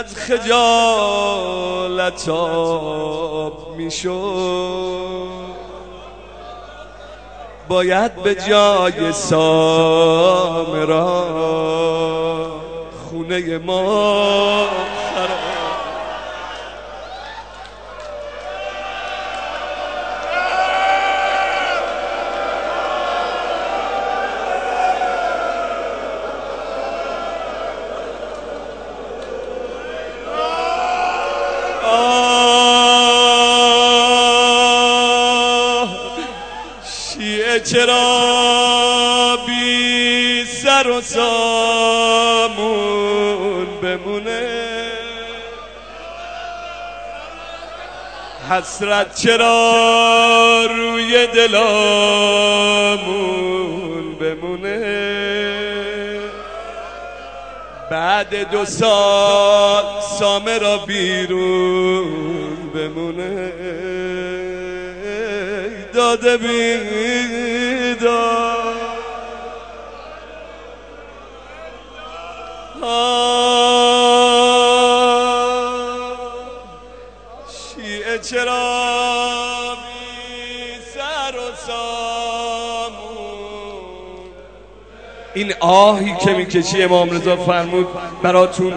از خجالت آب میشد، باید به جای سامرا خونه ما خراب. شیعه چرا بی سر و سامون بمونه، حسرت چرا روی دلامون بمونه، بعد 2 سال سامرا بیرون بمونه. داده بیدار شیعه چرا بی سر و سامون. این آهی که میکشی امام رضا فرمود براتون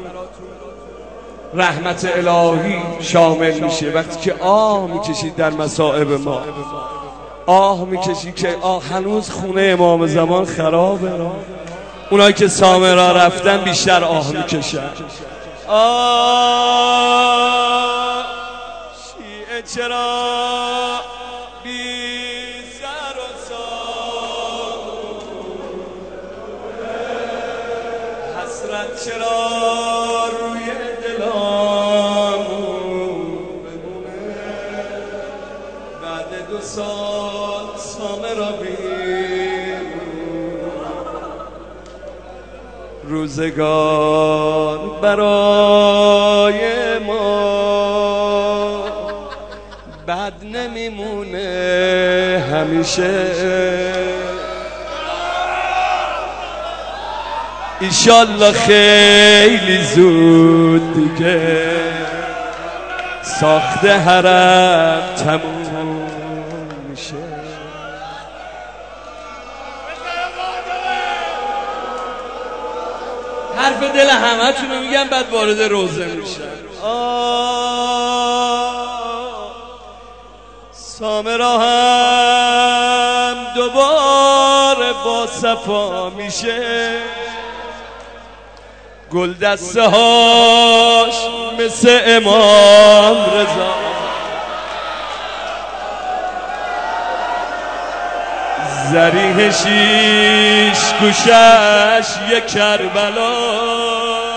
رحمت الهی شامل میشه. وقتی که آه میکشید در مصائب ما، آه میکشی که هنوز خونه امام زمان خرابه، اونایی که سامرا رفتن بیشتر آه میکشن. شیعه چرا بی سر و سامون، حسرت چرا روی دلامون بمونه، بعد 2 سال سامرا بیرون. روزگار برای ما بد نمیمونه همیشه، ایشالله خیلی زود دیگه ساخت حرم تموم میشه. حرف دل همه تونو میگم بعد وارد روزه میشن. سامرا هم دوباره با صفا میشه، گل دسته هاش مثل امام رضا، زریح 6 گوشش یک کربلا.